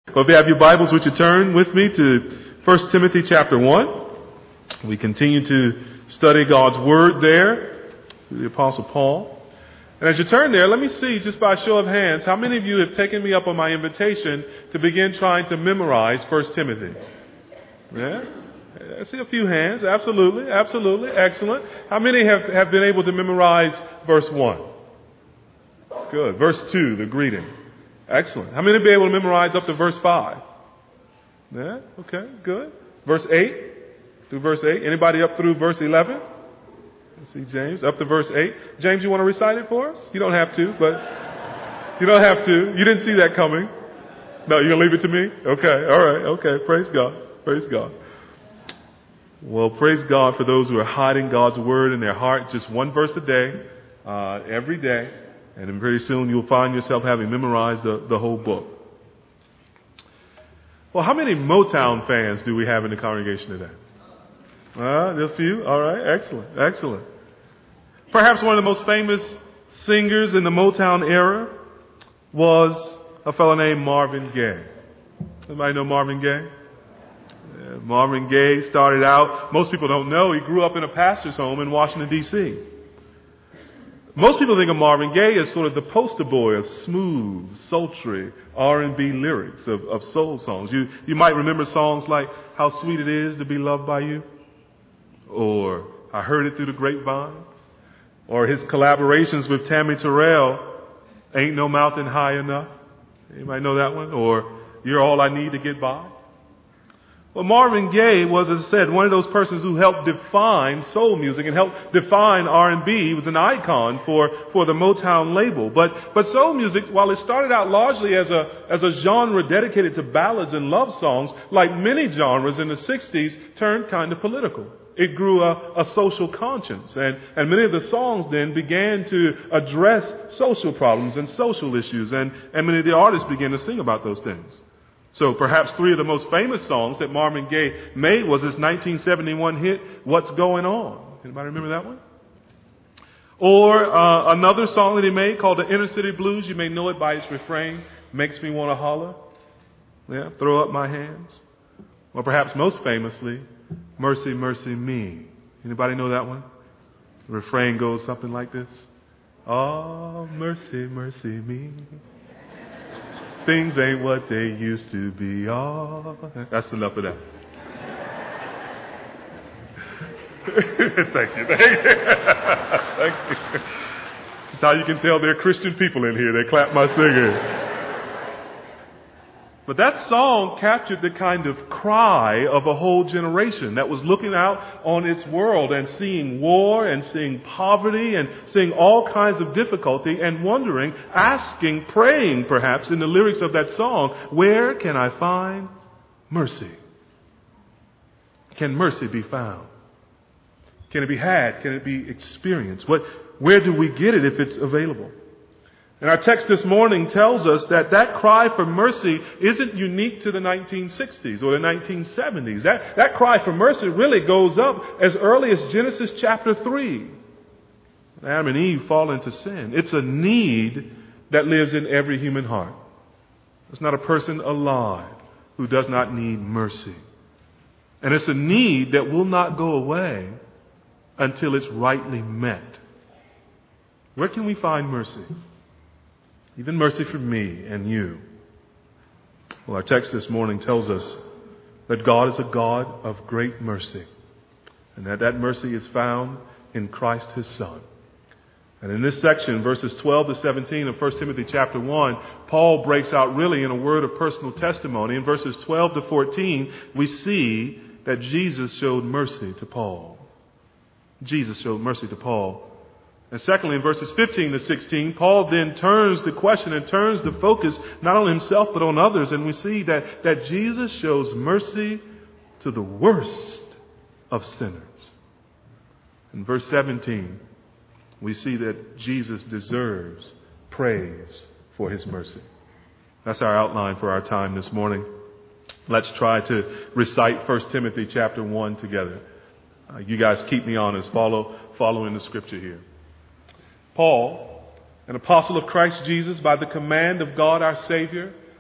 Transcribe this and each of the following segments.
Well, if you have your Bibles, would you turn with me to 1 Timothy chapter 1? We continue to study God's Word there through the Apostle Paul. And as you turn there, let me see, just by a show of hands, how many of you have taken me up on my invitation to begin trying to memorize 1 Timothy? Yeah? I see a few hands. Absolutely. Absolutely. Excellent. How many have been able to memorize verse 1? Good. Verse 2, the greeting. Excellent. How many will be able to memorize up to verse 5? Yeah? Okay. Good. Verse 8 through verse 8. Anybody up through verse 11? Let's see, James. Up to verse 8. James, you want to recite it for us? You don't have to, but you don't have to. You didn't see that coming. No, you're going to leave it to me? Okay. All right. Okay. Praise God. Praise God. Well, praise God for those who are hiding God's Word in their heart. Just one verse a day, every day. And then pretty soon you'll find yourself having memorized the whole book. Well, how many Motown fans do we have in the congregation today? There's a few. All right. Excellent. Excellent. Perhaps one of the most famous singers in the Motown era was a fellow named Marvin Gaye. Anybody know Marvin Gaye? Yeah, Marvin Gaye started out, most people don't know, he grew up in a pastor's home in Washington, D.C. Most people think of Marvin Gaye as sort of the poster boy of smooth, sultry R&B lyrics of soul songs. You might remember songs like How Sweet It Is to Be Loved by You, or I Heard It Through the Grapevine, or his collaborations with Tammy Terrell, Ain't No Mountain High Enough. Anybody know that one? Or You're All I Need to Get By. Well, Marvin Gaye was, as I said, one of those persons who helped define soul music and helped define R&B. He was an icon for the Motown label. But soul music, while it started out largely as a genre dedicated to ballads and love songs, like many genres in the 60s, turned kind of political. It grew a social conscience. And many of the songs then began to address social problems and social issues. And many of the artists began to sing about those things. So perhaps three of the most famous songs that Marvin Gaye made was his 1971 hit, What's Going On? Anybody remember that one? Or another song that he made called the Inner City Blues. You may know it by its refrain, Makes Me Want to Holler. Yeah, Throw Up My Hands. Or perhaps most famously, Mercy, Mercy Me. Anybody know that one? The refrain goes something like this. Oh, mercy, mercy me. Things ain't what they used to be. Oh, that's enough of that. Thank you. Thank you. That's how you can tell they're Christian people in here. They clap my singing. But that song captured the kind of cry of a whole generation that was looking out on its world and seeing war and seeing poverty and seeing all kinds of difficulty and wondering, asking, praying perhaps in the lyrics of that song, where can I find mercy? Can mercy be found? Can it be had? Can it be experienced? Where do we get it if it's available? And our text this morning tells us that cry for mercy isn't unique to the 1960s or the 1970s. That cry for mercy really goes up as early as Genesis chapter 3. Adam and Eve fall into sin. It's a need that lives in every human heart. There's not a person alive who does not need mercy. And it's a need that will not go away until it's rightly met. Where can we find mercy? Even mercy for me and you. Well, our text this morning tells us that God is a God of great mercy, and that mercy is found in Christ His Son. And in this section, verses 12 to 17 of 1 Timothy chapter 1, Paul breaks out really in a word of personal testimony. In verses 12 to 14, we see that Jesus showed mercy to Paul. Jesus showed mercy to Paul. And secondly, in verses 15 to 16, Paul then turns the question and turns the focus not on himself but on others. And we see that Jesus shows mercy to the worst of sinners. In verse 17, we see that Jesus deserves praise for His mercy. That's our outline for our time this morning. Let's try to recite 1 Timothy chapter 1 together. You guys keep me honest. Following the scripture here. Paul, an apostle of Christ Jesus by the command of God our Savior,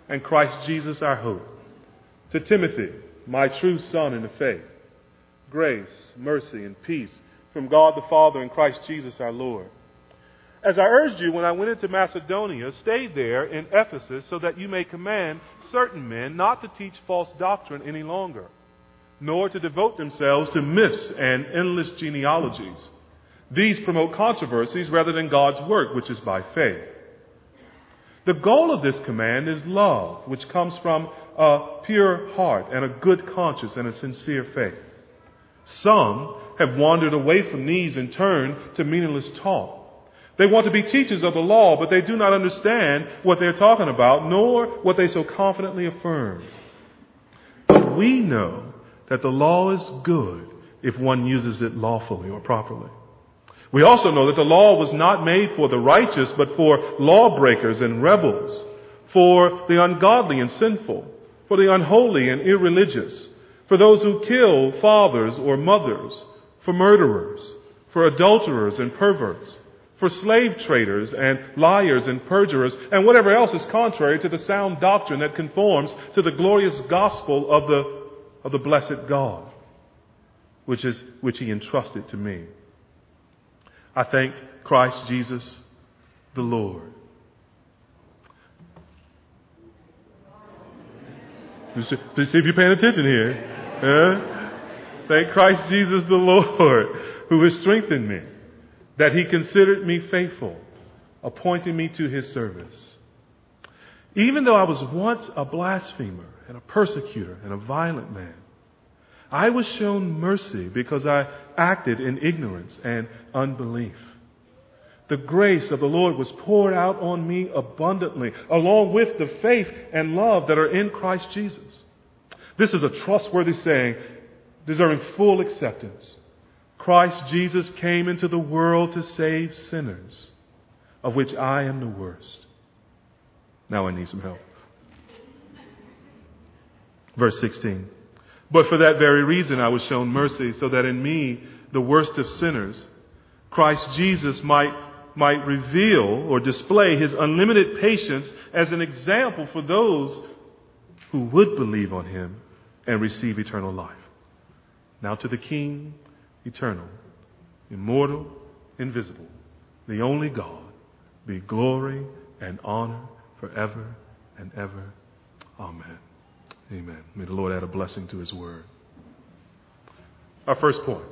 and Christ Jesus our hope. To Timothy, my true son in the faith, grace, mercy, and peace from God the Father and Christ Jesus our Lord. As I urged you when I went into Macedonia, stay there in Ephesus so that you may command certain men not to teach false doctrine any longer, nor to devote themselves to myths and endless genealogies. These promote controversies rather than God's work, which is by faith. The goal of this command is love, which comes from a pure heart and a good conscience and a sincere faith. Some have wandered away from these and turned to meaningless talk. They want to be teachers of the law, but they do not understand what they're talking about, nor what they so confidently affirm. But we know that the law is good if one uses it lawfully or properly. We also know that the law was not made for the righteous, but for lawbreakers and rebels, for the ungodly and sinful, for the unholy and irreligious, for those who kill fathers or mothers, for murderers, for adulterers and perverts, for slave traders and liars and perjurers, and whatever else is contrary to the sound doctrine that conforms to the glorious gospel of the blessed God, which he entrusted to me. I thank Christ Jesus the Lord. Please see if you're paying attention here. Thank Christ Jesus the Lord, who has strengthened me, that he considered me faithful, appointing me to his service. Even though I was once a blasphemer and a persecutor and a violent man, I was shown mercy because I acted in ignorance and unbelief. The grace of the Lord was poured out on me abundantly, along with the faith and love that are in Christ Jesus. This is a trustworthy saying, deserving full acceptance. Christ Jesus came into the world to save sinners, of which I am the worst. Now I need some help. Verse 16. But for that very reason I was shown mercy, so that in me, the worst of sinners, Christ Jesus might reveal or display his unlimited patience as an example for those who would believe on him and receive eternal life. Now to the King, eternal, immortal, invisible, the only God, be glory and honor forever and ever. Amen. Amen. May the Lord add a blessing to his word. Our first point.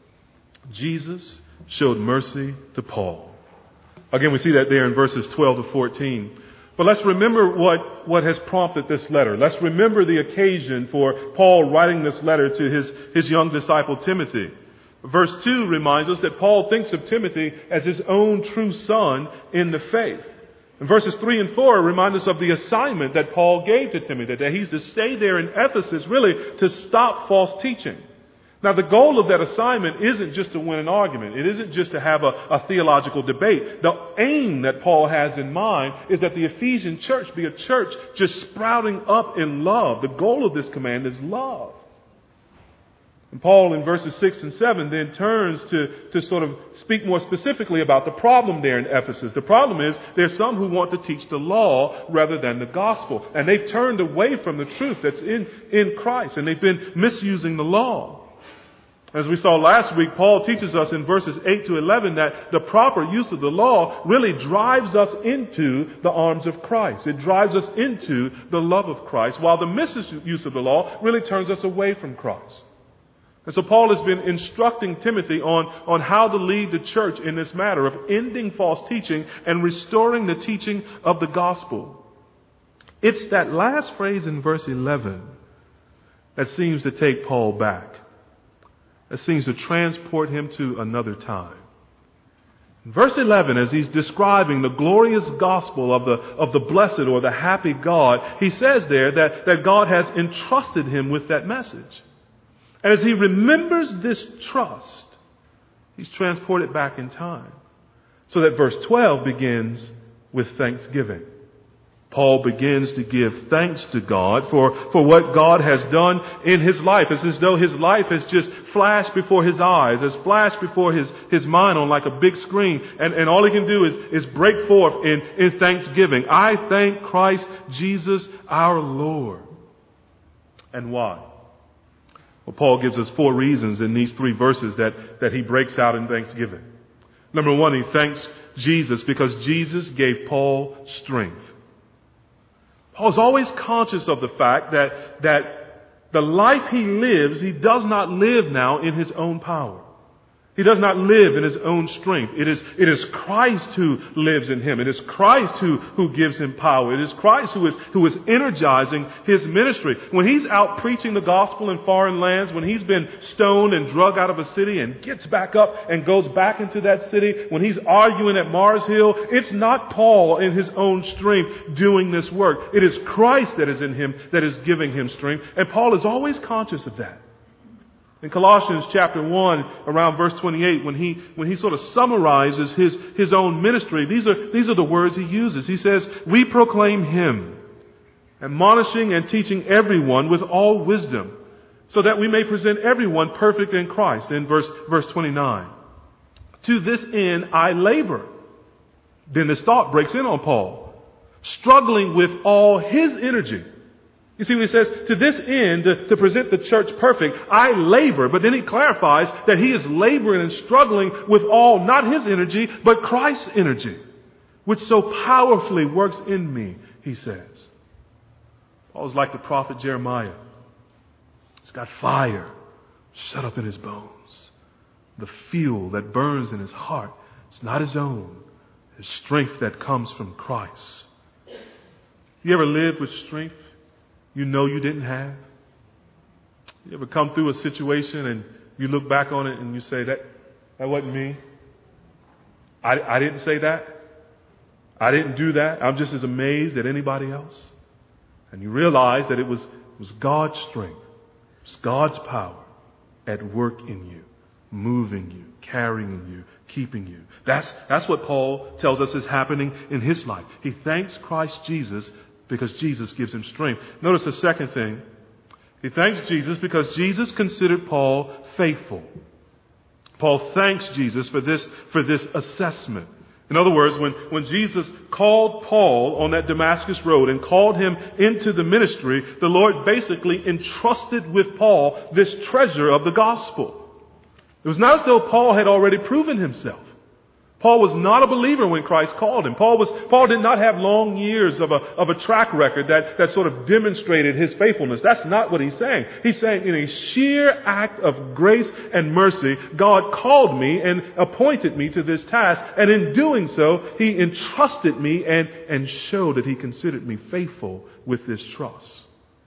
Jesus showed mercy to Paul. Again, we see that there in verses 12 to 14. But let's remember what has prompted this letter. Let's remember the occasion for Paul writing this letter to his young disciple Timothy. Verse 2 reminds us that Paul thinks of Timothy as his own true son in the faith. And verses 3 and 4 remind us of the assignment that Paul gave to Timothy, that he's to stay there in Ephesus really to stop false teaching. Now, the goal of that assignment isn't just to win an argument. It isn't just to have a theological debate. The aim that Paul has in mind is that the Ephesian church be a church just sprouting up in love. The goal of this command is love. And Paul in verses 6 and 7 then turns to sort of speak more specifically about the problem there in Ephesus. The problem is there's some who want to teach the law rather than the gospel. And they've turned away from the truth that's in Christ. And they've been misusing the law. As we saw last week, Paul teaches us in verses 8 to 11 that the proper use of the law really drives us into the arms of Christ. It drives us into the love of Christ, while the misuse of the law really turns us away from Christ. And so Paul has been instructing Timothy on how to lead the church in this matter of ending false teaching and restoring the teaching of the gospel. It's that last phrase in verse 11 that seems to take Paul back. That seems to transport him to another time. In verse 11, as he's describing the glorious gospel of the blessed or the happy God, he says there that God has entrusted him with that message. And as he remembers this trust, he's transported back in time. So that verse 12 begins with thanksgiving. Paul begins to give thanks to God for what God has done in his life. It's as though his life has just flashed before his eyes, has flashed before his mind on like a big screen. And all he can do is break forth in thanksgiving. I thank Christ Jesus our Lord. And why? Well, Paul gives us 4 reasons in these 3 verses that he breaks out in thanksgiving. Number 1, he thanks Jesus because Jesus gave Paul strength. Paul's always conscious of the fact that the life he lives, he does not live now in his own power. He does not live in his own strength. It is Christ who lives in him. It is Christ who gives him power. It is Christ who is energizing his ministry. When he's out preaching the gospel in foreign lands, when he's been stoned and drug out of a city and gets back up and goes back into that city, when he's arguing at Mars Hill, it's not Paul in his own strength doing this work. It is Christ that is in him that is giving him strength. And Paul is always conscious of that. In Colossians chapter 1, around verse 28, when he sort of summarizes his own ministry, these are the words he uses. He says, "We proclaim him, admonishing and teaching everyone with all wisdom, so that we may present everyone perfect in Christ." In verse 29. "To this end I labor." Then this thought breaks in on Paul. Struggling with all his energy. You see what he says? To this end, to present the church perfect, I labor. But then he clarifies that he is laboring and struggling with all, not his energy, but Christ's energy, which so powerfully works in me, he says. Paul's like the prophet Jeremiah. He's got fire shut up in his bones. The fuel that burns in his heart, it's not his own. His strength that comes from Christ. You ever lived with strength you know you didn't have? You ever come through a situation and you look back on it and you say, that wasn't me. I didn't say that. I didn't do that. I'm just as amazed as anybody else. And you realize that it was God's strength. It was God's power at work in you, moving you, carrying you, keeping you. That's what Paul tells us is happening in his life. He thanks Christ Jesus because Jesus gives him strength. Notice the second thing. He thanks Jesus because Jesus considered Paul faithful. Paul thanks Jesus for this assessment. In other words, when Jesus called Paul on that Damascus road and called him into the ministry, the Lord basically entrusted with Paul this treasure of the gospel. It was not as though Paul had already proven himself. Paul was not a believer when Christ called him. Paul did not have long years of a track record that sort of demonstrated his faithfulness. That's not what he's saying. He's saying in a sheer act of grace and mercy, God called me and appointed me to this task. And in doing so, he entrusted me and showed that he considered me faithful with this trust.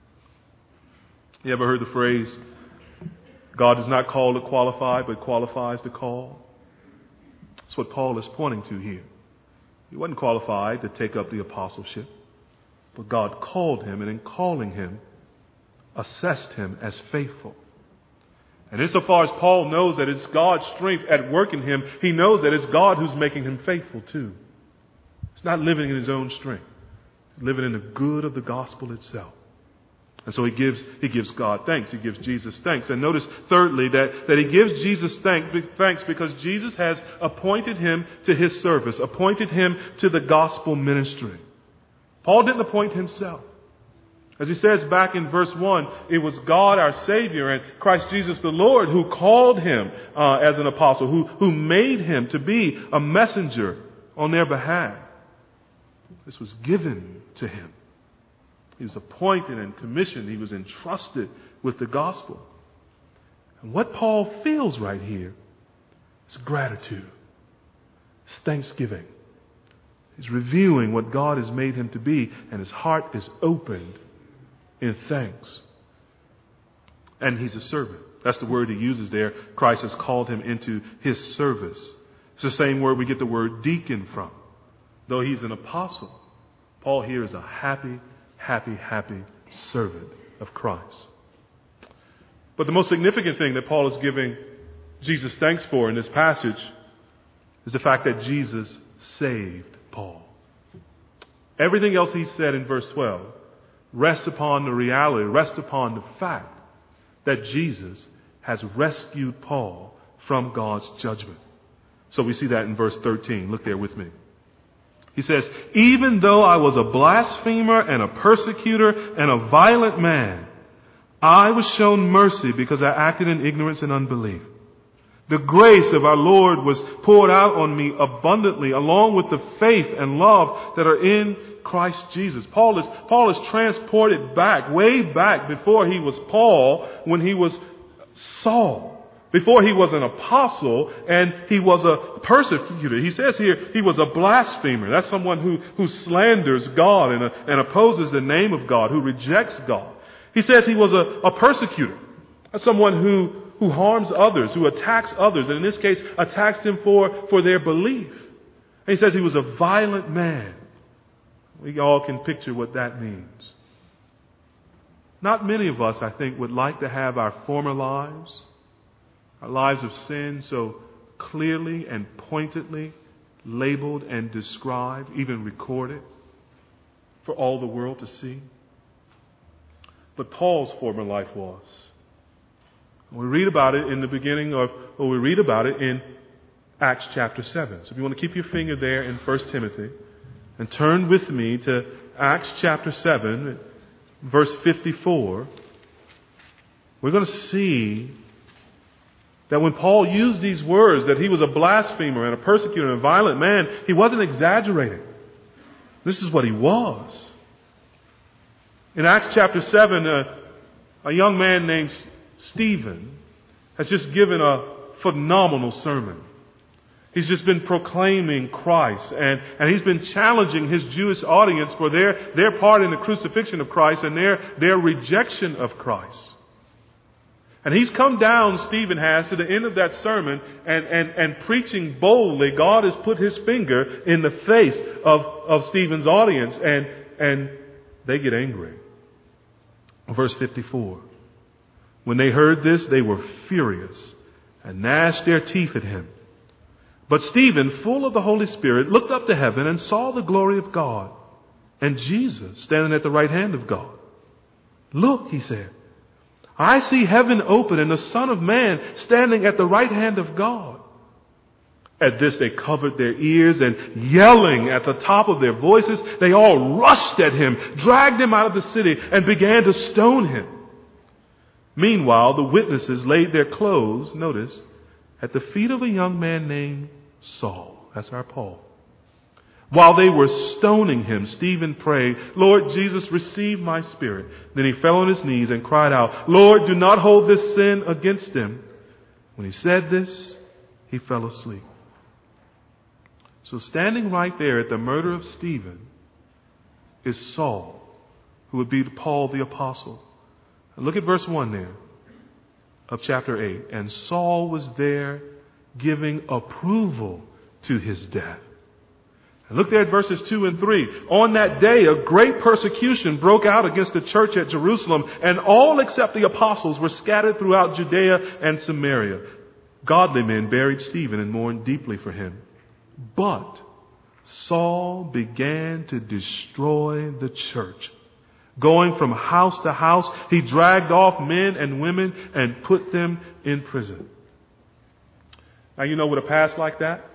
You ever heard the phrase, God does not call to qualify, but qualifies to call? That's what Paul is pointing to here. He wasn't qualified to take up the apostleship, but God called him, and in calling him, assessed him as faithful. And insofar as Paul knows that it's God's strength at work in him, he knows that it's God who's making him faithful too. He's not living in his own strength. He's living in the good of the gospel itself. And so he gives God thanks. He gives Jesus thanks. And notice thirdly that he gives Jesus thanks because Jesus has appointed him to his service, appointed him to the gospel ministry. Paul didn't appoint himself. As he says back in verse 1, it was God our Savior and Christ Jesus the Lord who called him as an apostle, who made him to be a messenger on their behalf. This was given to him. He was appointed and commissioned. He was entrusted with the gospel. And what Paul feels right here is gratitude. It's thanksgiving. He's reviewing what God has made him to be, and his heart is opened in thanks. And he's a servant. That's the word he uses there. Christ has called him into his service. It's the same word we get the word deacon from. Though he's an apostle, Paul here is a happy servant of Christ. But the most significant thing that Paul is giving Jesus thanks for in this passage is the fact that Jesus saved Paul. Everything else he said in verse 12 rests upon the reality, rests upon the fact that Jesus has rescued Paul from God's judgment. So we see that in verse 13. Look there with me. He says, even though I was a blasphemer and a persecutor and a violent man, I was shown mercy because I acted in ignorance and unbelief. The grace of our Lord was poured out on me abundantly, along with the faith and love that are in Christ Jesus. Paul is transported back, way back before he was Paul, when he was Saul. Before he was an apostle and he was a persecutor. He says here he was a blasphemer. That's someone who slanders God and opposes the name of God, who rejects God. He says he was a persecutor. That's someone who harms others, who attacks others, and in this case attacks them for their belief. And he says he was a violent man. We all can picture what that means. Not many of us, I think, would like to have our former lives, our lives of sin, so clearly and pointedly labeled and described, even recorded, for all the world to see. But Paul's former life was. We read about it in the beginning we read about it in Acts chapter 7. So if you want to keep your finger there in 1 Timothy and turn with me to Acts chapter 7, verse 54, we're going to see that when Paul used these words, that he was a blasphemer and a persecutor and a violent man, he wasn't exaggerating. This is what he was. In Acts chapter 7, a young man named Stephen has just given a phenomenal sermon. He's just been proclaiming Christ, and he's been challenging his Jewish audience for their part in the crucifixion of Christ and their rejection of Christ. And he's come down, Stephen has, to the end of that sermon and preaching boldly. God has put his finger in the face of Stephen's audience, and they get angry. Verse 54. When they heard this, they were furious and gnashed their teeth at him. But Stephen, full of the Holy Spirit, looked up to heaven and saw the glory of God and Jesus standing at the right hand of God. Look, he said, I see heaven open and the Son of Man standing at the right hand of God. At this they covered their ears, and yelling at the top of their voices, they all rushed at him, dragged him out of the city, and began to stone him. Meanwhile, the witnesses laid their clothes, notice, at the feet of a young man named Saul. That's our Paul. While they were stoning him, Stephen prayed, Lord Jesus, receive my spirit. Then he fell on his knees and cried out, Lord, do not hold this sin against them. When he said this, he fell asleep. So standing right there at the murder of Stephen is Saul, who would be Paul the apostle. And look at verse 1 there of chapter 8. And Saul was there giving approval to his death. And look there at verses 2 and 3. On that day, a great persecution broke out against the church at Jerusalem, and all except the apostles were scattered throughout Judea and Samaria. Godly men buried Stephen and mourned deeply for him. But Saul began to destroy the church. Going from house to house, he dragged off men and women and put them in prison. Now, you know, with a past like that,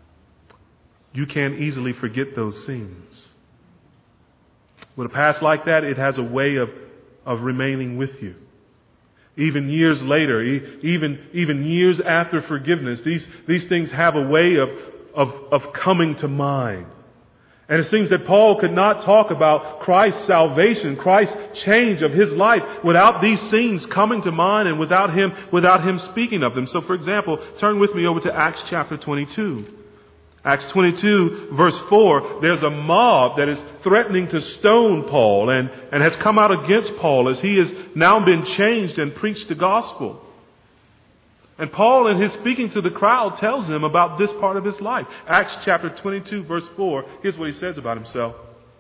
you can't easily forget those scenes. With a past like that, it has a way of remaining with you. Even years later, even years after forgiveness, these things have a way of coming to mind. And it seems that Paul could not talk about Christ's salvation, Christ's change of his life without these scenes coming to mind and without him speaking of them. So for example, turn with me over to Acts chapter 22. Acts 22 verse 4, there's a mob that is threatening to stone Paul and has come out against Paul as he has now been changed and preached the gospel. And Paul, in his speaking to the crowd, tells them about this part of his life. Acts chapter 22 verse 4, here's what he says about himself.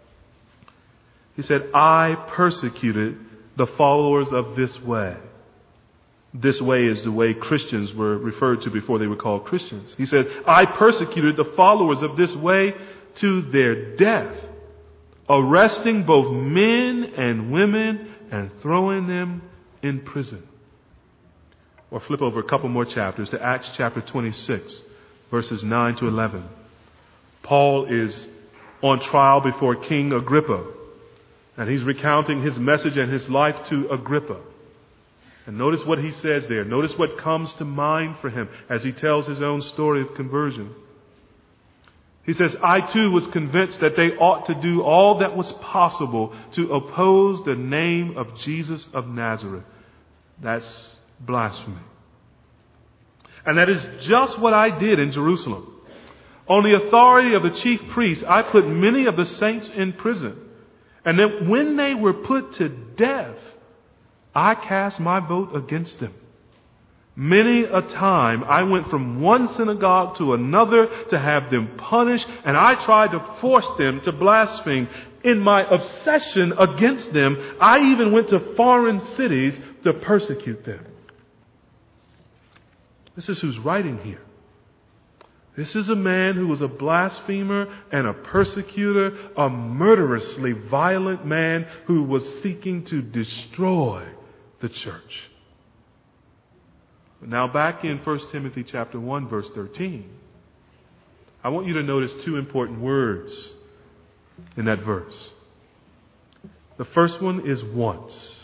He said, I persecuted the followers of this way. This way is the way Christians were referred to before they were called Christians. He said, I persecuted the followers of this way to their death. arresting both men and women and throwing them in prison. Or flip over a couple more chapters to Acts chapter 26, verses 9 to 11. Paul is on trial before King Agrippa, and he's recounting his message and his life to Agrippa. And notice what he says there. Notice what comes to mind for him as he tells his own story of conversion. He says, I too was convinced that they ought to do all that was possible to oppose the name of Jesus of Nazareth. That's blasphemy. And that is just what I did in Jerusalem. On the authority of the chief priests, I put many of the saints in prison. And then when they were put to death, I cast my vote against them. Many a time I went from one synagogue to another to have them punished, and I tried to force them to blaspheme. In my obsession against them, I even went to foreign cities to persecute them. This is who's writing here. This is a man who was a blasphemer and a persecutor, a murderously violent man who was seeking to destroy the church. Now back in 1 Timothy chapter 1, verse 13, I want you to notice two important words in that verse. The first one is once.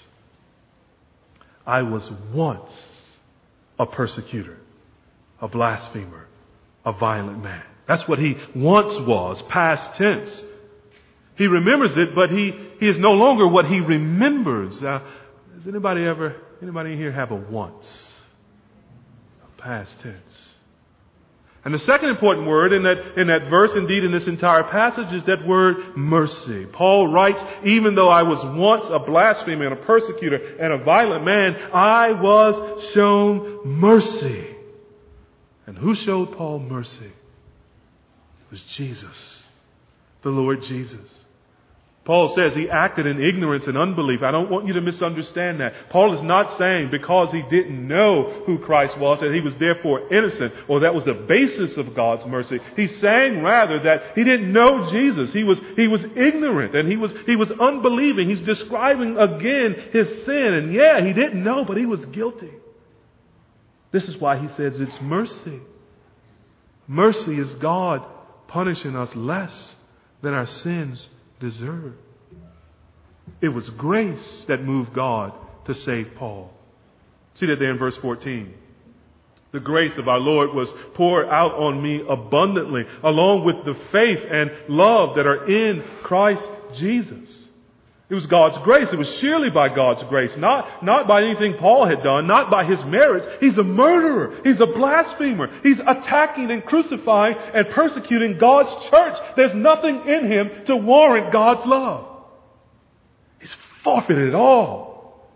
I was once a persecutor, a blasphemer, a violent man. That's what he once was, past tense. He remembers it, but he is no longer what he remembers. Does anybody in here have a once? A past tense. And the second important word in that verse, indeed in this entire passage, is that word mercy. Paul writes, even though I was once a blasphemer and a persecutor and a violent man, I was shown mercy. And who showed Paul mercy? It was Jesus, the Lord Jesus. Paul says he acted in ignorance and unbelief. I don't want you to misunderstand that. Paul is not saying because he didn't know who Christ was that he was therefore innocent or that was the basis of God's mercy. He's saying rather that he didn't know Jesus. He was ignorant and he was unbelieving. He's describing again his sin. And yeah, he didn't know, but he was guilty. This is why he says it's mercy. Mercy is God punishing us less than our sins deserve. It was grace that moved God to save Paul. See that there in verse 14. The grace of our Lord was poured out on me abundantly, along with the faith and love that are in Christ Jesus. It was God's grace. It was surely by God's grace, not by anything Paul had done, not by his merits. He's a murderer. He's a blasphemer. He's attacking and crucifying and persecuting God's church. There's nothing in him to warrant God's love. He's forfeited it all.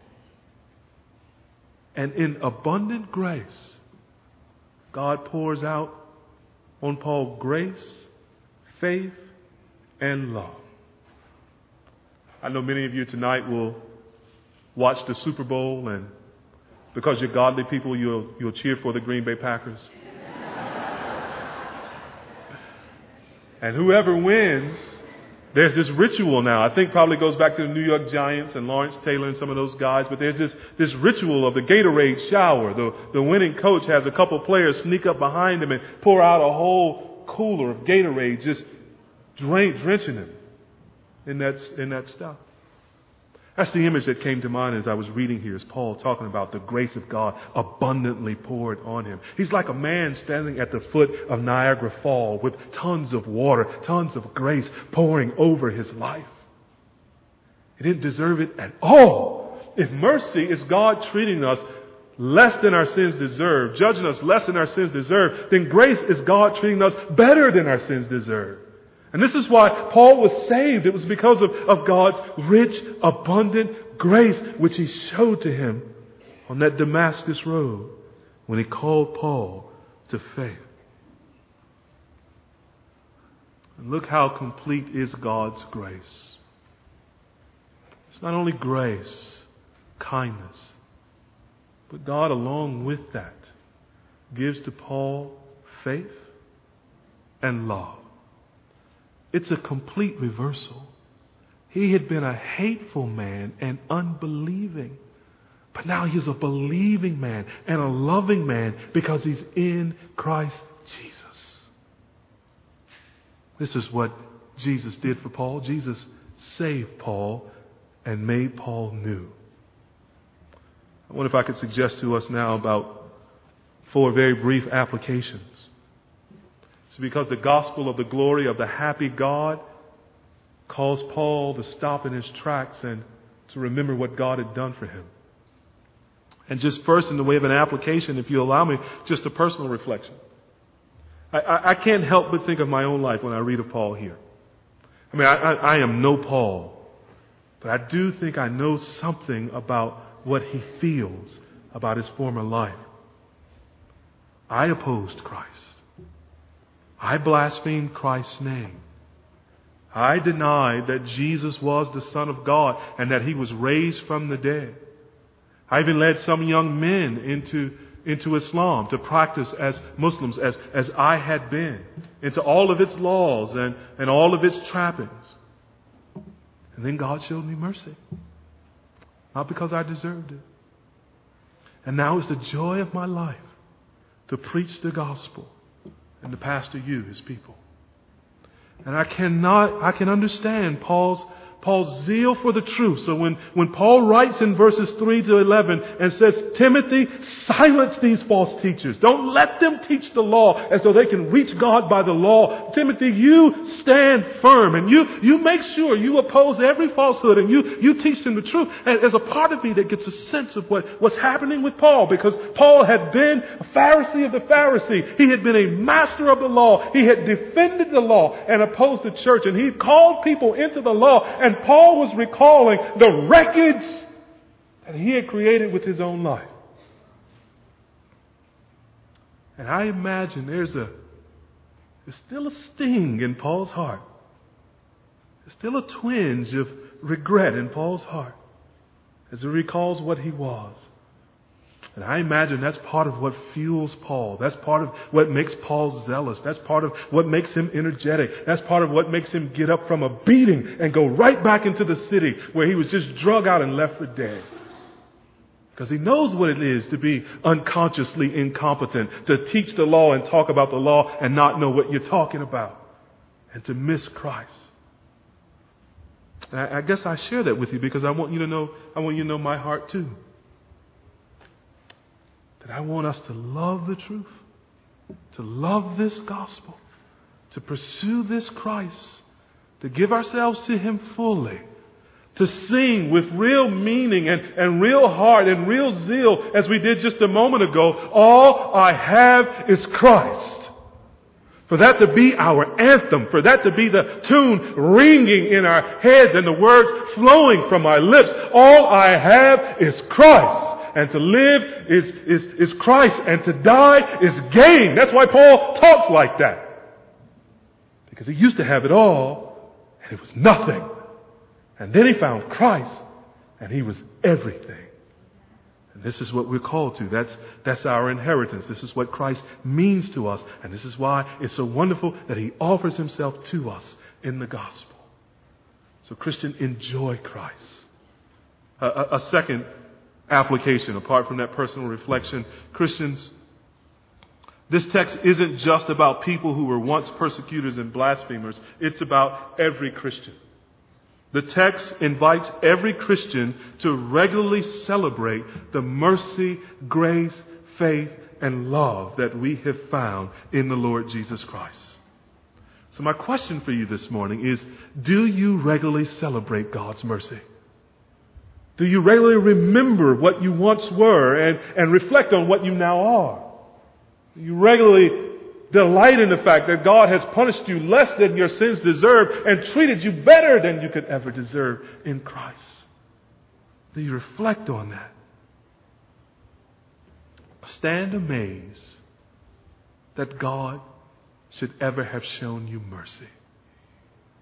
And in abundant grace, God pours out on Paul grace, faith, and love. I know many of you tonight will watch the Super Bowl, and because you're godly people, you'll cheer for the Green Bay Packers. And whoever wins, there's this ritual now. I think probably goes back to the New York Giants and Lawrence Taylor and some of those guys, but there's this ritual of the Gatorade shower. The winning coach has a couple players sneak up behind him and pour out a whole cooler of Gatorade, just drenching him in that stuff. That's the image that came to mind as I was reading here, as Paul talking about the grace of God abundantly poured on him. He's like a man standing at the foot of Niagara Falls with tons of water, tons of grace pouring over his life. He didn't deserve it at all. If mercy is God treating us less than our sins deserve, judging us less than our sins deserve, then grace is God treating us better than our sins deserve. And this is why Paul was saved. It was because of God's rich, abundant grace, which he showed to him on that Damascus road when he called Paul to faith. And look how complete is God's grace. It's not only grace, kindness, but God, along with that, gives to Paul faith and love. It's a complete reversal. He had been a hateful man and unbelieving. But now he's a believing man and a loving man because he's in Christ Jesus. This is what Jesus did for Paul. Jesus saved Paul and made Paul new. I wonder if I could suggest to us now about 4 very brief applications. It's because the gospel of the glory of the happy God caused Paul to stop in his tracks and to remember what God had done for him. And just first, in the way of an application, if you allow me, just a personal reflection. I can't help but think of my own life when I read of Paul here. I mean, I am no Paul, but I do think I know something about what he feels about his former life. I opposed Christ. I blasphemed Christ's name. I denied that Jesus was the Son of God and that He was raised from the dead. I even led some young men into Islam to practice as Muslims as I had been, into all of its laws and all of its trappings. And then God showed me mercy. Not because I deserved it. And now it's the joy of my life to preach the gospel and to pastor you, His people. And I can understand Paul's zeal for the truth. So when Paul writes in verses 3 to 11 and says, Timothy, silence these false teachers. Don't let them teach the law as though they can reach God by the law. Timothy, you stand firm and you make sure you oppose every falsehood and you teach them the truth. And there's a part of me that gets a sense of what's happening with Paul, because Paul had been a Pharisee of the Pharisee. He had been a master of the law. He had defended the law and opposed the church, and he called people into the law. And Paul was recalling the wreckage that he had created with his own life. And I imagine there's still a sting in Paul's heart. There's still a twinge of regret in Paul's heart as he recalls what he was. And I imagine that's part of what fuels Paul. That's part of what makes Paul zealous. That's part of what makes him energetic. That's part of what makes him get up from a beating and go right back into the city where he was just drug out and left for dead. Because he knows what it is to be unconsciously incompetent, to teach the law and talk about the law and not know what you're talking about, and to miss Christ. And I guess I share that with you because I want you to know my heart too. That I want us to love the truth, to love this gospel, to pursue this Christ, to give ourselves to Him fully, to sing with real meaning and real heart and real zeal, as we did just a moment ago, all I have is Christ. For that to be our anthem, for that to be the tune ringing in our heads and the words flowing from our lips, all I have is Christ. And to live is Christ, and to die is gain. That's why Paul talks like that. Because he used to have it all, and it was nothing. And then he found Christ, and he was everything. And this is what we're called to. That's our inheritance. This is what Christ means to us. And this is why it's so wonderful that He offers Himself to us in the gospel. So Christian, enjoy Christ. A second application, apart from that personal reflection, Christians, this text isn't just about people who were once persecutors and blasphemers. It's about every Christian. The text invites every Christian to regularly celebrate the mercy, grace, faith, and love that we have found in the Lord Jesus Christ. So my question for you this morning is, do you regularly celebrate God's mercy? Do you regularly remember what you once were and reflect on what you now are? Do you regularly delight in the fact that God has punished you less than your sins deserve and treated you better than you could ever deserve in Christ? Do you reflect on that? Stand amazed that God should ever have shown you mercy.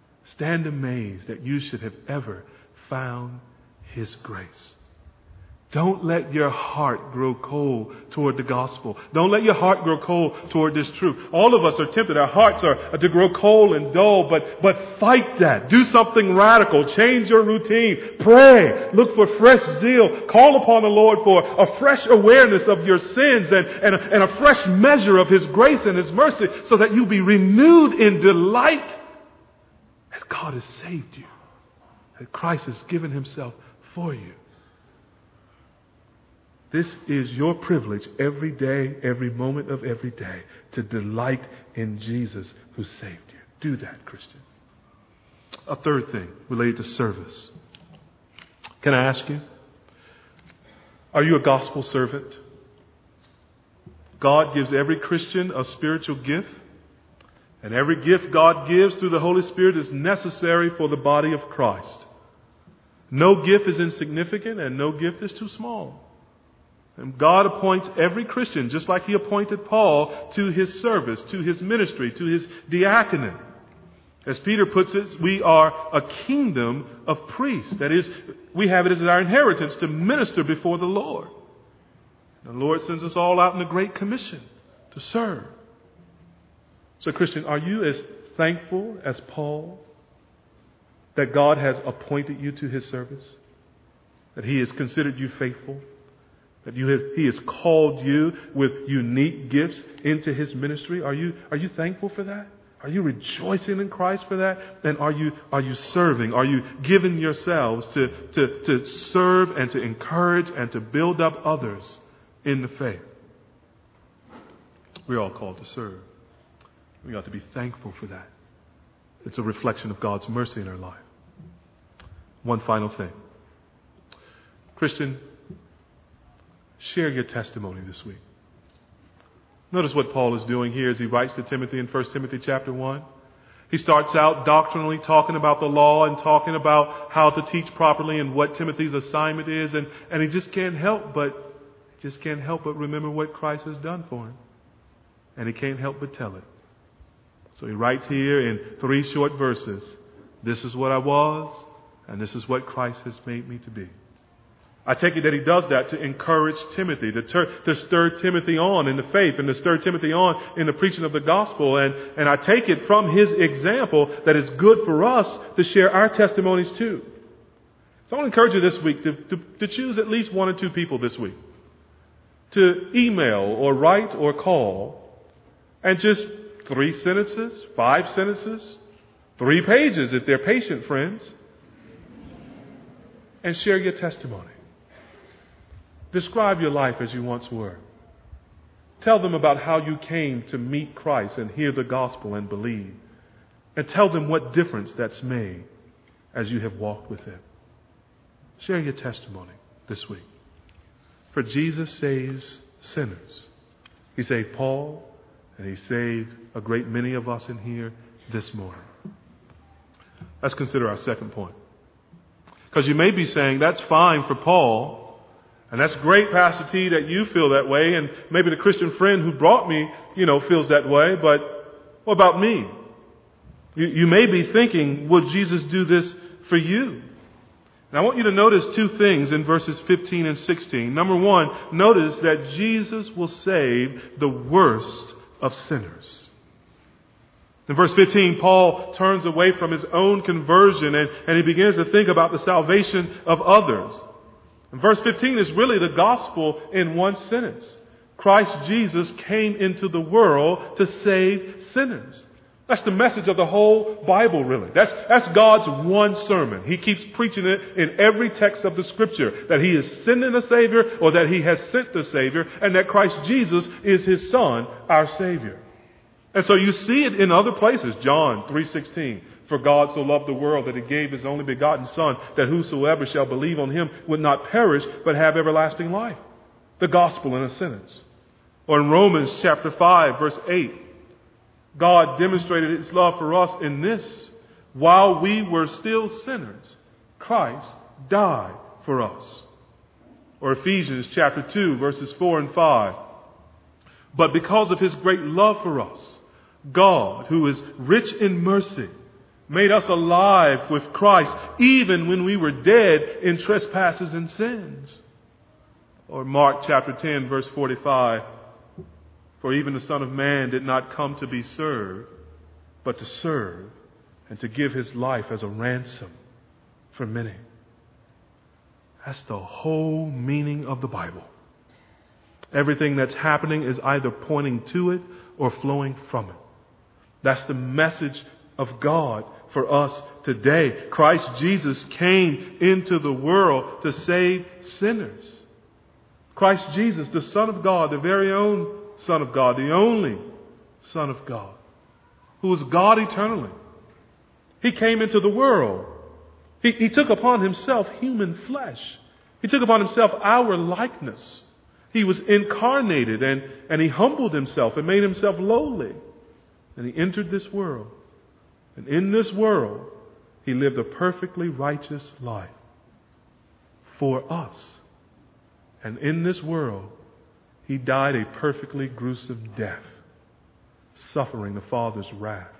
Stand amazed that you should have ever found His grace. Don't let your heart grow cold toward the gospel. Don't let your heart grow cold toward this truth. All of us are tempted. Our hearts are to grow cold and dull, but fight that. Do something radical. Change your routine. Pray. Look for fresh zeal. Call upon the Lord for a fresh awareness of your sins and a fresh measure of His grace and His mercy so that you be renewed in delight that God has saved you, that Christ has given Himself for you. This is your privilege every day, every moment of every day, to delight in Jesus who saved you. Do that, Christian. A third thing related to service. Can I ask you, are you a gospel servant? God gives every Christian a spiritual gift, and every gift God gives through the Holy Spirit is necessary for the body of Christ. No gift is insignificant, and no gift is too small. And God appoints every Christian, just like He appointed Paul, to his service, to his ministry, to his diaconate. As Peter puts it, we are a kingdom of priests. That is, we have it as our inheritance to minister before the Lord. The Lord sends us all out in the Great Commission to serve. So, Christian, are you as thankful as Paul that God has appointed you to His service? That He has considered you faithful? That He has called you with unique gifts into His ministry? Are you thankful for that? Are you rejoicing in Christ for that? And are you serving? Are you giving yourselves to serve and to encourage and to build up others in the faith? We're all called to serve. We ought to be thankful for that. It's a reflection of God's mercy in our life. One final thing. Christian, share your testimony this week. Notice what Paul is doing here as he writes to Timothy in 1 Timothy chapter 1. He starts out doctrinally talking about the law and talking about how to teach properly and what Timothy's assignment is, and he just can't help but remember what Christ has done for him. And he can't help but tell it. So he writes here in 3 short verses, this is what I was, and this is what Christ has made me to be. I take it that he does that to encourage Timothy, to stir Timothy on in the faith and to stir Timothy on in the preaching of the gospel. And I take it from his example that it's good for us to share our testimonies too. So I want to encourage you this week to choose at least 1 or 2 people this week to email or write or call, and just 3 sentences, 5 sentences, 3 pages if they're patient friends, and share your testimony. Describe your life as you once were. Tell them about how you came to meet Christ and hear the gospel and believe. And tell them what difference that's made as you have walked with Him. Share your testimony this week. For Jesus saves sinners. He saved Paul, and He saved a great many of us in here this morning. Let's consider our second point. Because you may be saying, that's fine for Paul, and that's great, Pastor T, that you feel that way, and maybe the Christian friend who brought me, feels that way, but what about me? You may be thinking, would Jesus do this for you? And I want you to notice 2 things in verses 15 and 16. Number 1, notice that Jesus will save the worst of sinners. In verse 15, Paul turns away from his own conversion and he begins to think about the salvation of others. And verse 15 is really the gospel in one sentence. Christ Jesus came into the world to save sinners. That's the message of the whole Bible, really. That's God's one sermon. He keeps preaching it in every text of the Scripture, that He is sending a Savior, or that He has sent the Savior, and that Christ Jesus is His Son, our Savior. And so you see it in other places. John 3:16. For God so loved the world that He gave His only begotten Son, that whosoever shall believe on Him would not perish, but have everlasting life. The gospel in a sentence. Or in Romans chapter 5, verse 8. God demonstrated His love for us in this: while we were still sinners, Christ died for us. Or Ephesians chapter 2, verses 4 and 5. But because of His great love for us, God, who is rich in mercy, made us alive with Christ even when we were dead in trespasses and sins. Or Mark chapter 10, verse 45. For even the Son of Man did not come to be served, but to serve and to give his life as a ransom for many. That's the whole meaning of the Bible. Everything that's happening is either pointing to it or flowing from it. That's the message of God for us today. Christ Jesus came into the world to save sinners. Christ Jesus, the Son of God, the very own Son of God, the only Son of God, who was God eternally. He came into the world. He took upon himself human flesh. He took upon himself our likeness. He was incarnated and he humbled himself and made himself lowly. And he entered this world. And in this world, he lived a perfectly righteous life for us. And in this world, he died a perfectly gruesome death, suffering the Father's wrath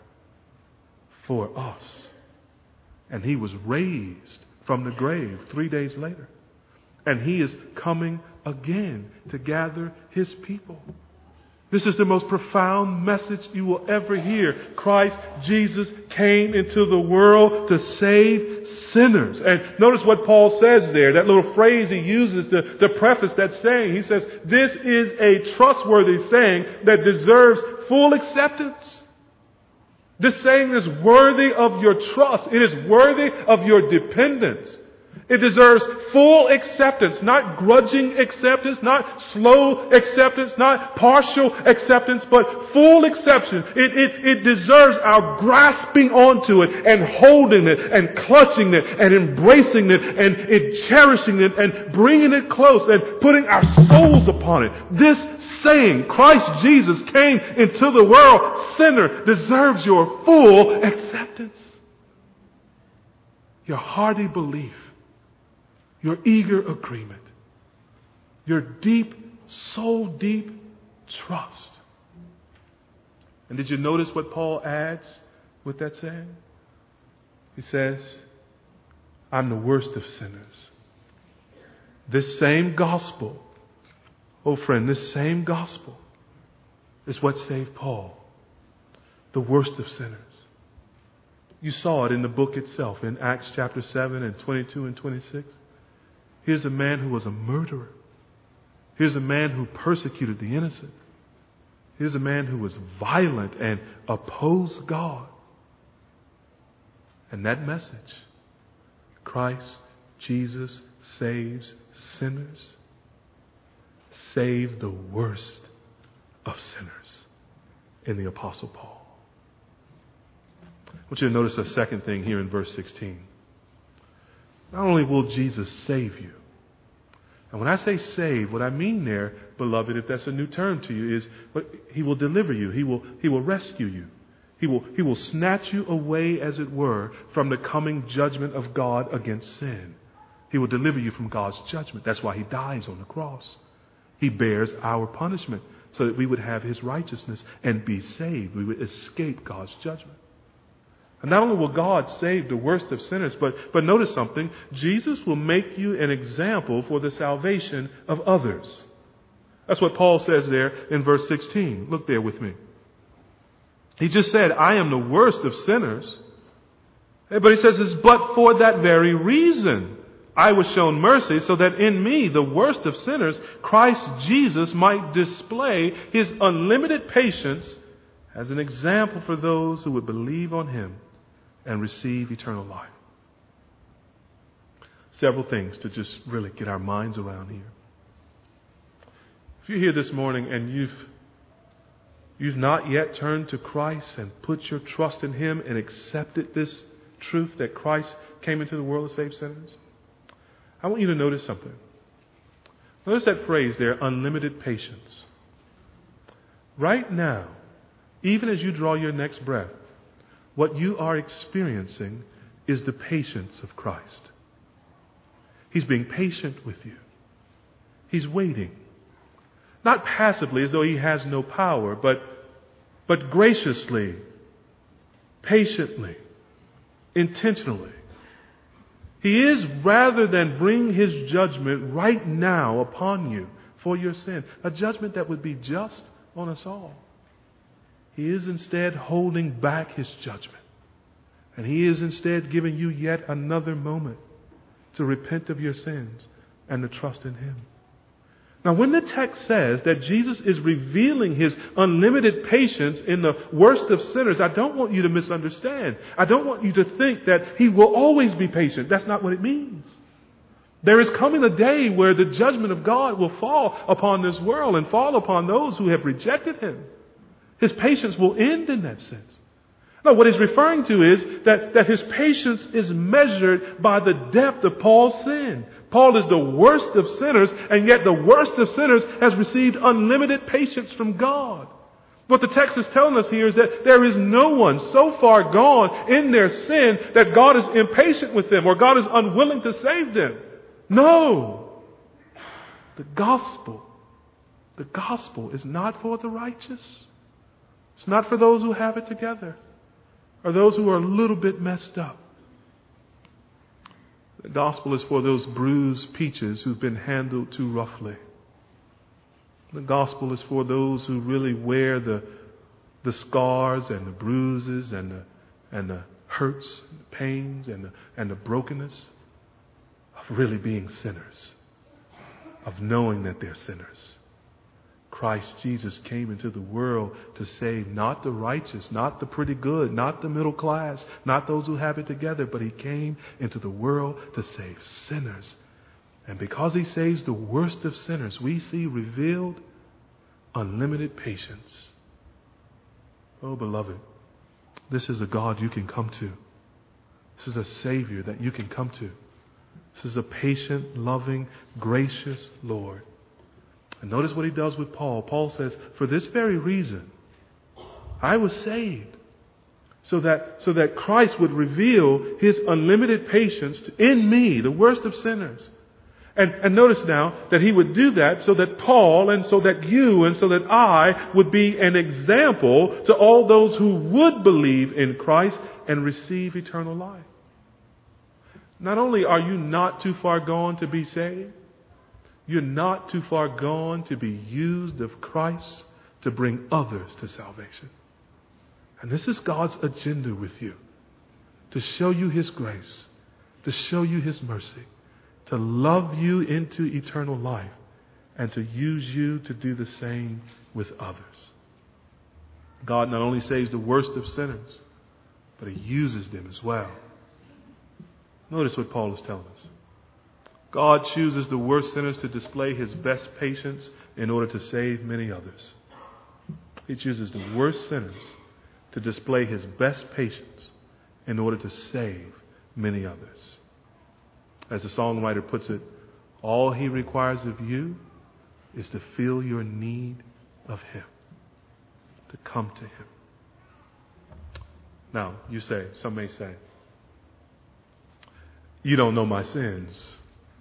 for us. And he was raised from the grave 3 days later. And he is coming again to gather his people. This is the most profound message you will ever hear. Christ Jesus came into the world to save sinners. And notice what Paul says there, that little phrase he uses to preface that saying. He says, this is a trustworthy saying that deserves full acceptance. This saying is worthy of your trust. It is worthy of your dependence. It deserves full acceptance, not grudging acceptance, not slow acceptance, not partial acceptance, but full acceptance. It deserves our grasping onto it and holding it and clutching it and embracing it and cherishing it and bringing it close and putting our souls upon it. This saying, Christ Jesus came into the world, sinner, deserves your full acceptance. Your hearty belief. Your eager agreement. Your deep, soul deep trust. And did you notice what Paul adds with that saying? He says, I'm the worst of sinners. This same gospel, oh friend, this same gospel is what saved Paul. The worst of sinners. You saw it in the book itself in Acts chapter 7 and 22 and 26. Here's a man who was a murderer. Here's a man who persecuted the innocent. Here's a man who was violent and opposed God. And that message, Christ Jesus saves sinners, saved the worst of sinners in the Apostle Paul. I want you to notice a second thing here in verse 16. Not only will Jesus save you, and when I say save, what I mean there, beloved, if that's a new term to you, is he will deliver you. He will rescue you. He will snatch you away, as it were, from the coming judgment of God against sin. He will deliver you from God's judgment. That's why he dies on the cross. He bears our punishment so that we would have his righteousness and be saved. We would escape God's judgment. And not only will God save the worst of sinners, but notice something. Jesus will make you an example for the salvation of others. That's what Paul says there in verse 16. Look there with me. He just said, I am the worst of sinners. But he says this, but for that very reason I was shown mercy, so that in me, the worst of sinners, Christ Jesus might display his unlimited patience as an example for those who would believe on him and receive eternal life. Several things to just really get our minds around here. If you're here this morning and you've not yet turned to Christ and put your trust in him and accepted this truth that Christ came into the world to save sinners, I want you to notice something. Notice that phrase there, unlimited patience. Right now, even as you draw your next breath, what you are experiencing is the patience of Christ. He's being patient with you. He's waiting. Not passively as though he has no power, but graciously, patiently, intentionally. He is, rather than bring His judgment right now upon you for your sin, a judgment that would be just on us all. He is instead holding back His judgment. And He is instead giving you yet another moment to repent of your sins and to trust in Him. Now, when the text says that Jesus is revealing His unlimited patience in the worst of sinners, I don't want you to misunderstand. I don't want you to think that He will always be patient. That's not what it means. There is coming a day where the judgment of God will fall upon this world and fall upon those who have rejected Him. His patience will end in that sense. Now, what He's referring to is that His patience is measured by the depth of Paul's sin. Paul is the worst of sinners, and yet the worst of sinners has received unlimited patience from God. What the text is telling us here is that there is no one so far gone in their sin that God is impatient with them or God is unwilling to save them. No. The gospel is not for the righteous. It's not for those who have it together or those who are a little bit messed up. The gospel is for those bruised peaches who've been handled too roughly. The gospel is for those who really wear the scars and the bruises and the hurts, and the pains and the brokenness of really being sinners, of knowing that they're sinners. Christ Jesus came into the world to save not the righteous, not the pretty good, not the middle class, not those who have it together, but He came into the world to save sinners. And because He saves the worst of sinners, we see revealed unlimited patience. Oh, beloved, this is a God you can come to. This is a Savior that you can come to. This is a patient, loving, gracious Lord. And notice what He does with Paul. Paul says, for this very reason, I was saved. So that Christ would reveal His unlimited patience in me, the worst of sinners. And notice now that He would do that so that Paul and so that you and so that I would be an example to all those who would believe in Christ and receive eternal life. Not only are you not too far gone to be saved, you're not too far gone to be used of Christ to bring others to salvation. And this is God's agenda with you. To show you His grace. To show you His mercy. To love you into eternal life. And to use you to do the same with others. God not only saves the worst of sinners, but He uses them as well. Notice what Paul is telling us. God chooses the worst sinners to display His best patience in order to save many others. He chooses the worst sinners to display His best patience in order to save many others. As the songwriter puts it, all He requires of you is to feel your need of Him, to come to Him. Now, some may say, you don't know my sins.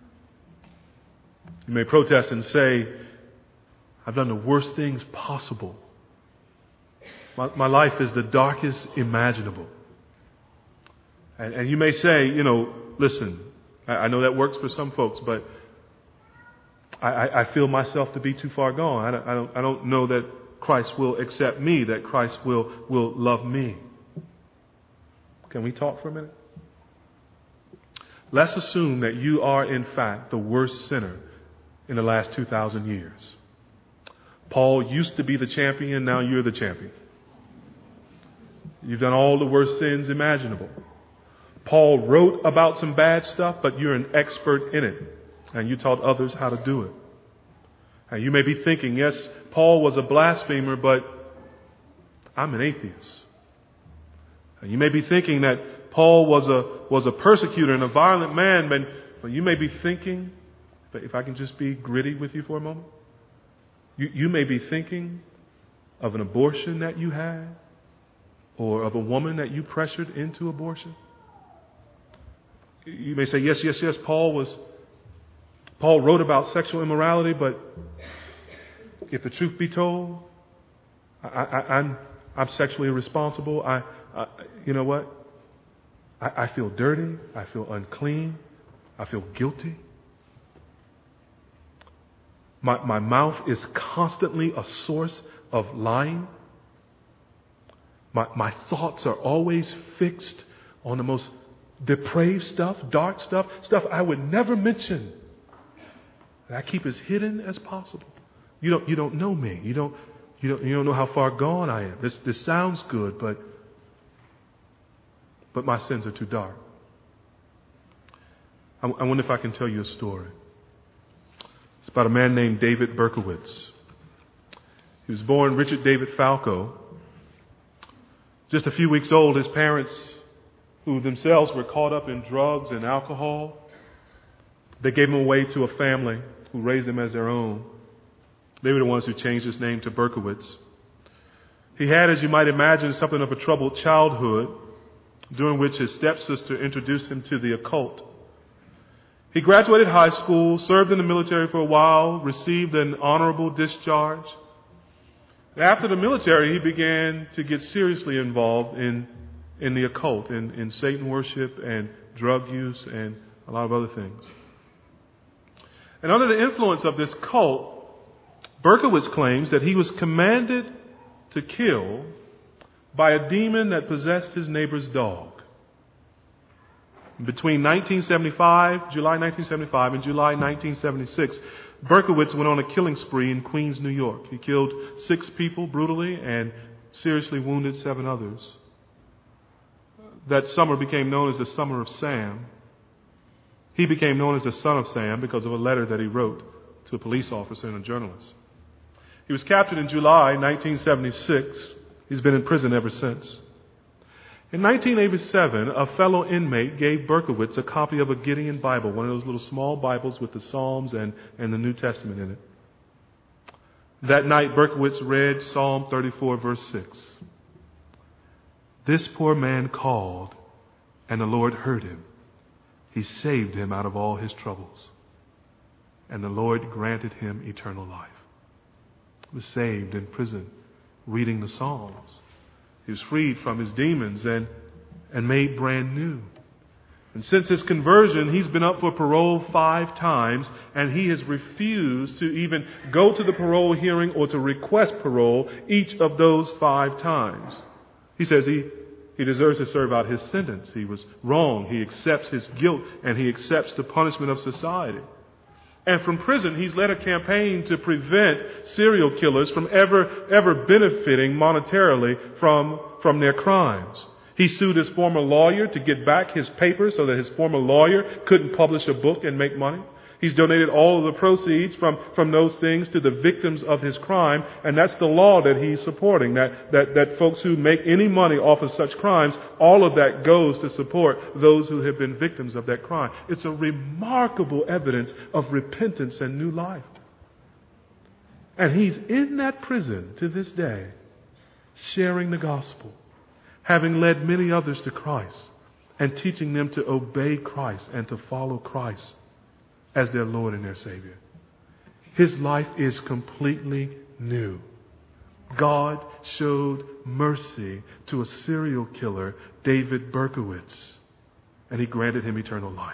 You may protest and say, I've done the worst things possible. My life is the darkest imaginable. And you may say, listen, I know that works for some folks, but I feel myself to be too far gone. I don't know that Christ will accept me, that Christ will love me. Can we talk for a minute? Let's assume that you are in fact the worst sinner in the last 2,000 years. Paul used to be the champion, now you're the champion. You've done all the worst sins imaginable. Paul wrote about some bad stuff, but you're an expert in it. And you taught others how to do it. And you may be thinking, yes, Paul was a blasphemer, but I'm an atheist. And you may be thinking that Paul was a persecutor and a violent man, but you may be thinking, if I can just be gritty with you for a moment, you may be thinking of an abortion that you had, or of a woman that you pressured into abortion. You may say, yes, Paul wrote about sexual immorality, but if the truth be told, I'm sexually irresponsible. You know what? I feel dirty. I feel unclean. I feel guilty. My mouth is constantly a source of lying. My thoughts are always fixed on the most depraved stuff, dark stuff I would never mention. And I keep as hidden as possible. You don't know me. You don't know how far gone I am. This sounds good, but my sins are too dark. I wonder if I can tell you a story. It's about a man named David Berkowitz. He was born Richard David Falco. Just a few weeks old, his parents, who themselves were caught up in drugs and alcohol, they gave him away to a family who raised him as their own. They were the ones who changed his name to Berkowitz. He had, as you might imagine, something of a troubled childhood, during which his stepsister introduced him to the occult. He graduated high school, served in the military for a while, received an honorable discharge. After the military, he began to get seriously involved in the occult, in Satan worship and drug use and a lot of other things. And under the influence of this cult, Berkowitz claims that he was commanded to kill by a demon that possessed his neighbor's dog. Between July 1975 and July 1976, Berkowitz went on a killing spree in Queens, New York. He killed 6 people brutally and seriously wounded 7 others. That summer became known as the Summer of Sam. He became known as the Son of Sam because of a letter that he wrote to a police officer and a journalist. He was captured in July 1976. He's been in prison ever since. In 1987, a fellow inmate gave Berkowitz a copy of a Gideon Bible, one of those little small Bibles with the Psalms and the New Testament in it. That night, Berkowitz read Psalm 34, verse 6. This poor man called, and the Lord heard him. He saved him out of all his troubles, and the Lord granted him eternal life. He was saved in prison, reading the Psalms. He was freed from his demons and made brand new. And since his conversion, he's been up for parole 5 times, and he has refused to even go to the parole hearing or to request parole each of those 5 times. He says he deserves to serve out his sentence. He was wrong. He accepts his guilt, and he accepts the punishment of society. And from prison, he's led a campaign to prevent serial killers from ever benefiting monetarily from their crimes. He sued his former lawyer to get back his papers so that his former lawyer couldn't publish a book and make money. He's donated all of the proceeds from those things to the victims of his crime, and that's the law that he's supporting, that folks who make any money off of such crimes, all of that goes to support those who have been victims of that crime. It's a remarkable evidence of repentance and new life. And he's in that prison to this day, sharing the gospel, having led many others to Christ, and teaching them to obey Christ and to follow Christ as their Lord and their Savior. His life is completely new. God showed mercy to a serial killer, David Berkowitz, and he granted him eternal life.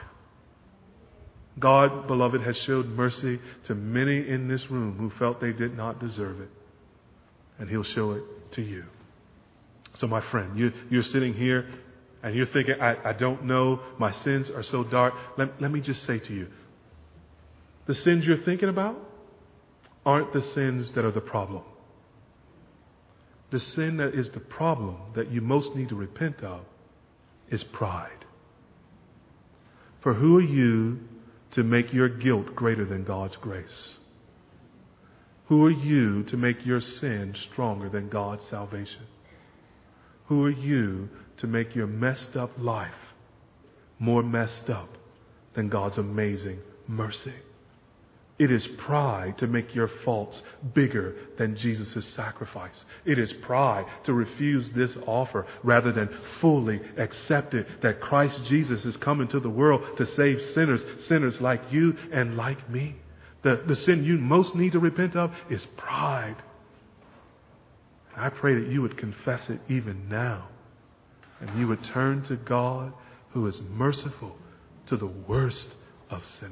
God, beloved, has showed mercy to many in this room who felt they did not deserve it, and he'll show it to you. So my friend, you're sitting here and you're thinking, I don't know, my sins are so dark. Let me just say to you, the sins you're thinking about aren't the sins that are the problem. The sin that is the problem that you most need to repent of is pride. For who are you to make your guilt greater than God's grace? Who are you to make your sin stronger than God's salvation? Who are you to make your messed up life more messed up than God's amazing mercy? It is pride to make your faults bigger than Jesus' sacrifice. It is pride to refuse this offer rather than fully accept it, that Christ Jesus is come into the world to save sinners like you and like me. The sin you most need to repent of is pride. And I pray that you would confess it even now, and you would turn to God, who is merciful to the worst of sinners.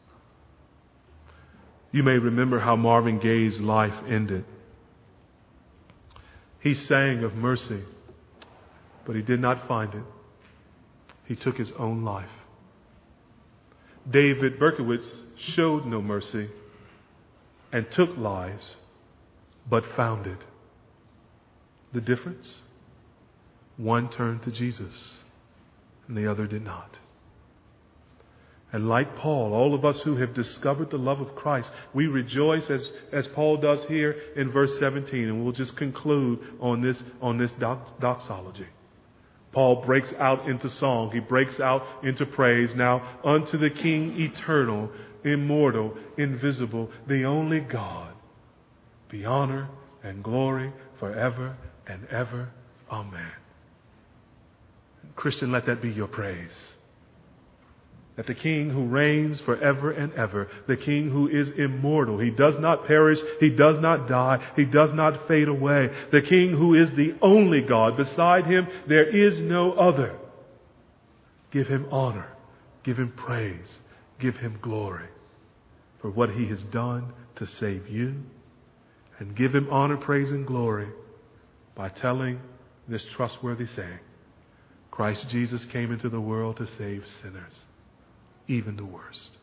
You may remember how Marvin Gaye's life ended. He sang of mercy, but he did not find it. He took his own life. David Berkowitz showed no mercy and took lives, but found it. The difference? One turned to Jesus and the other did not. And like Paul, all of us who have discovered the love of Christ, we rejoice as Paul does here in verse 17. And we'll just conclude on this doxology. Paul breaks out into song. He breaks out into praise. Now unto the King eternal, immortal, invisible, the only God, be honor and glory forever and ever. Amen. Christian, let that be your praise. That the King who reigns forever and ever, the King who is immortal, He does not perish, He does not die, He does not fade away, the King who is the only God, beside Him there is no other. Give Him honor, give Him praise, give Him glory for what He has done to save you, and give Him honor, praise, and glory by telling this trustworthy saying, Christ Jesus came into the world to save sinners, even the worst.